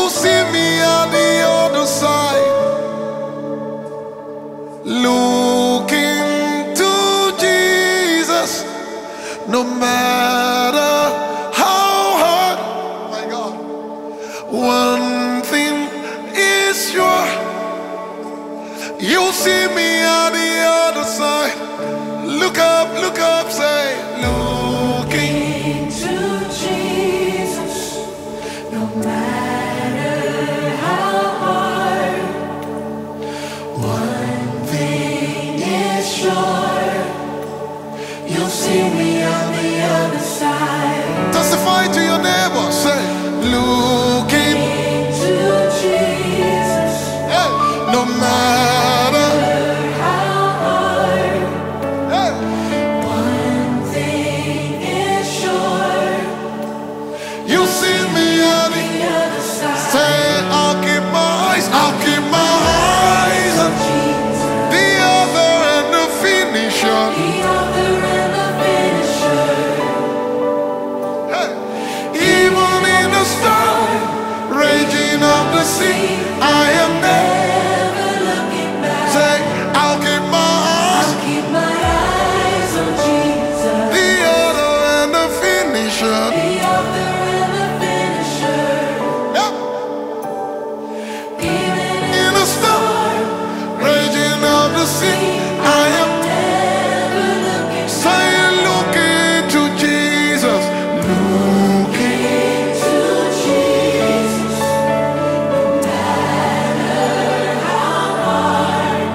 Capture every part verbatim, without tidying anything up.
You see me on the other side, looking to Jesus, no matter how hard. My God, one thing is sure, you see me on the other side. Look up, look up, say, looking to Jesus, no matter how hard. One thing is sure, you'll see me on the other side. Testify to your neighbor, say, looking to Jesus, hey, no matter how hard. hey. One thing is sure, You see me on the the other side. say, I'll keep my eyes, I'll keep my eyes on Jesus, the other and the finisher. the author and the finisher. Hey. Even in the storm, raging of the sea, I am there. Never looking back. Say, I'll keep my eyes, I'll keep my eyes on Jesus, the other and the finisher. the author and the finisher. Yeah. Even In the storm, raging of the sea, I am never looking say, looking to Jesus, looking. to Jesus, no matter how hard.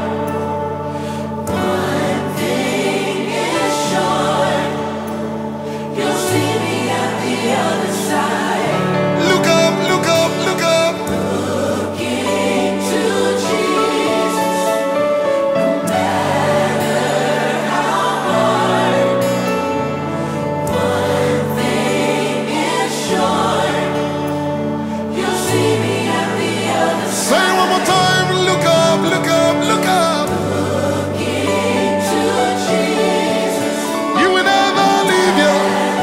One thing is sure, you'll see me at the other side. Look up, look up, look up. Looking to Jesus, no matter how hard. One thing is sure, you'll see me at the other Say side. it one more time. Look up, look up, look up. Looking to Jesus, You will never leave you.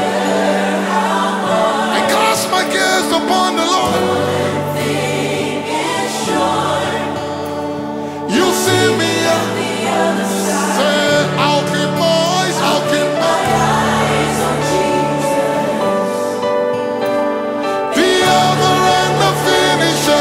I cast my cares upon the Lord. thing is sure, You see me. the other side. Say, I'll keep my eyes, I'll keep my Eyes on Jesus, the other and the finisher.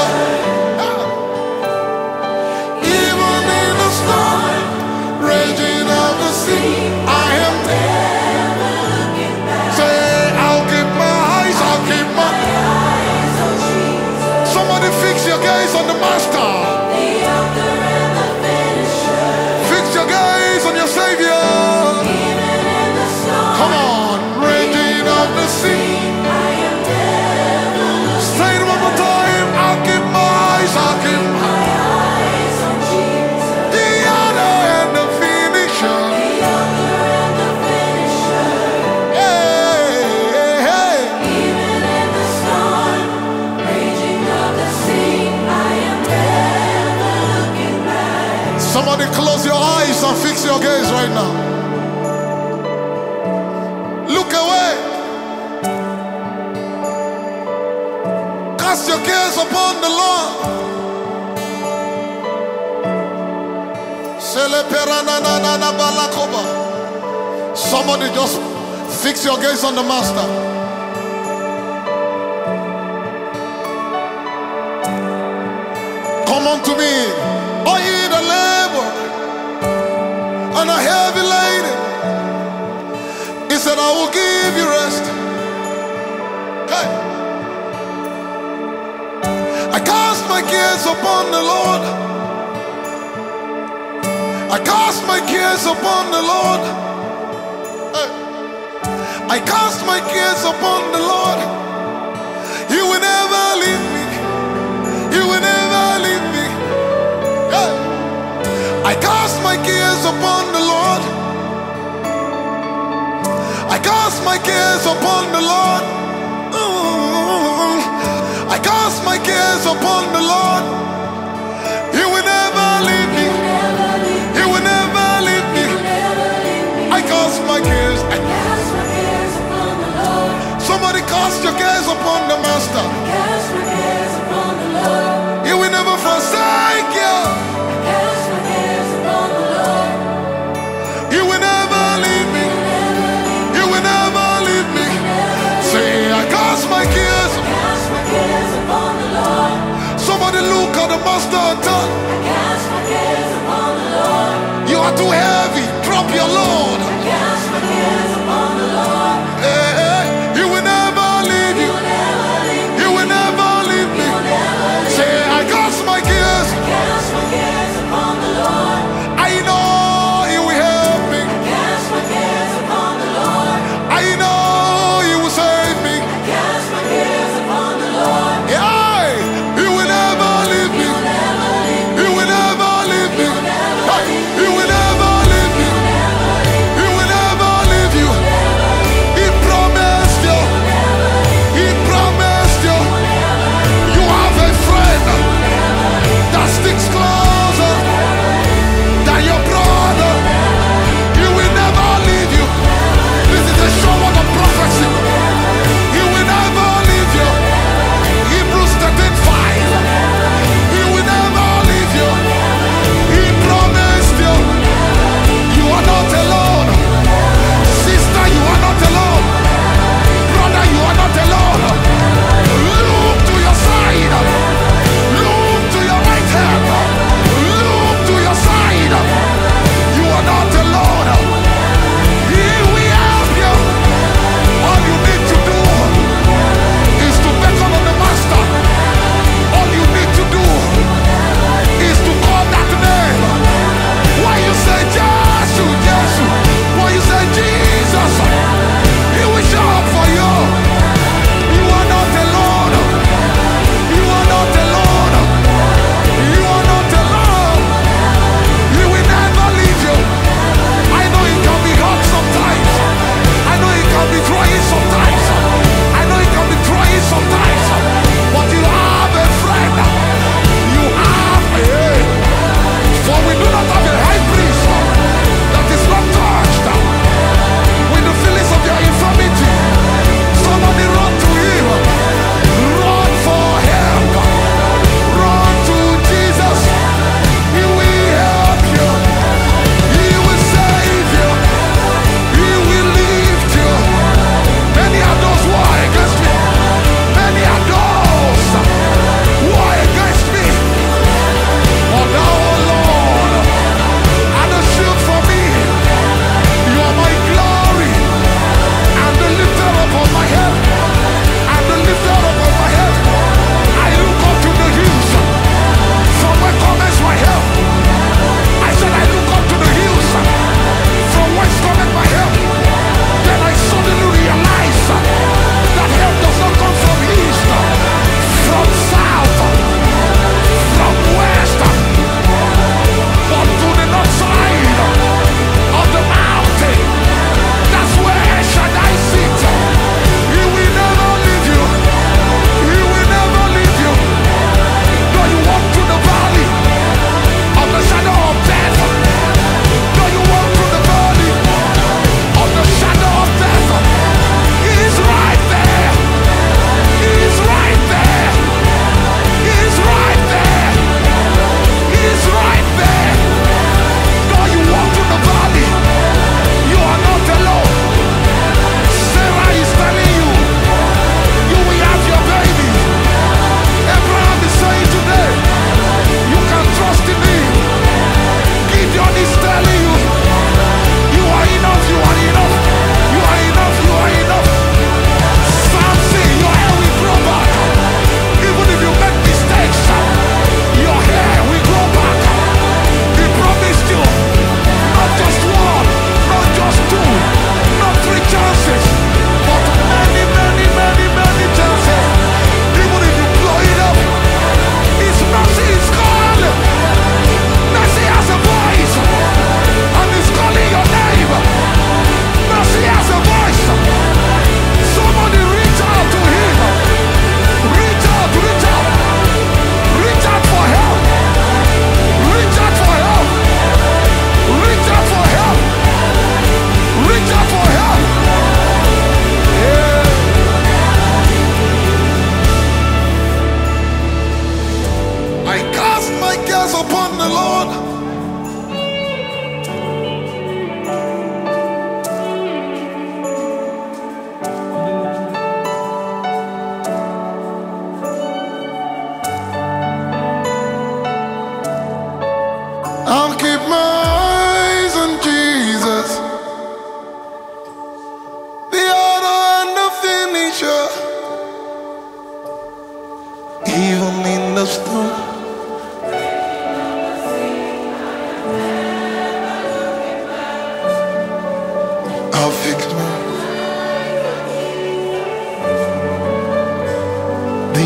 Even in the storm, raging of the sea, I am there. never looking back. Say, I'll keep my eyes, I'll keep my. Eyes on Jesus, Somebody fix your gaze on the Master. the author and the finisher. Fix your gaze on your Savior. Even in the storm, Come on, raging of the sea. I am never looking. Say it one more time. I'll keep my eyes, I'll keep my. Eyes on Jesus, The other and the finisher. the author and the finisher. Hey, hey, hey. Even in the storm, raging of the sea, I am never looking back. Somebody close your eyes and fix your gaze right now. Look away. Cast your cares upon the Lord. Seleperananana balakoba. Somebody just fix your gaze on the Master. Come unto me, all ye that labor and are heavy laden. He said, I will give you rest. Hey. I cast my cares upon the Lord. I cast my cares upon the Lord. Hey. I cast my cares upon the Lord. He will never leave me. He will never leave me. Hey. I cast my cares upon the Lord. I cast my cares upon the Lord. Mm. I cast my cares upon the Lord. He will never leave me. He will never leave me. I cast my cares. Cast my cares upon the Lord. Somebody cast your cares upon the Master. Cast my cares upon the cast my cares. cast my cares upon the Lord. Somebody look at the master and tell, I cast my cares upon the Lord. you are too heavy. Drop your load. I cast my cares upon the Lord. Hey, hey, he will never leave He you. will never leave me. He will never leave He me. will never leave Say, I cast my cares. me. Cast my cares upon the Lord. I know he will help me. Cast my cares upon the Lord. I know he will save me. Cast my cares upon the Lord. Yeah, he will never leave He me. will never leave me. He will never leave me. He will never Hey, leave me. he will never leave me. He will never leave me. He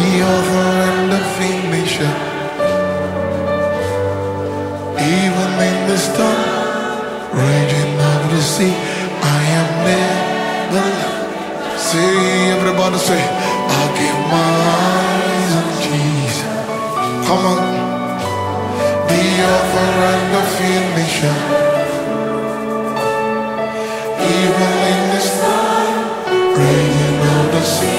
the author and the finisher. Even in the storm, raging of the sea, I am never. See, everybody say, I'll give my eyes on Jesus. Come on. The author and the finisher. Even in the storm, raging of the sea.